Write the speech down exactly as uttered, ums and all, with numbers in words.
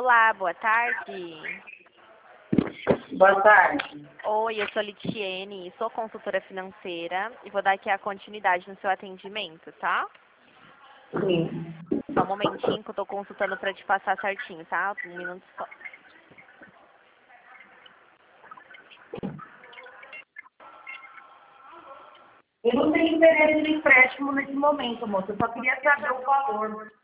Olá, boa tarde. Boa tarde. Oi, eu sou Litiene, sou consultora financeira e vou dar aqui a continuidade no seu atendimento, tá? Sim. Só um momentinho que eu tô consultando pra te passar certinho, tá? Um minuto só. Eu não tenho interesse de empréstimo nesse momento, moça. Eu só queria saber o valor.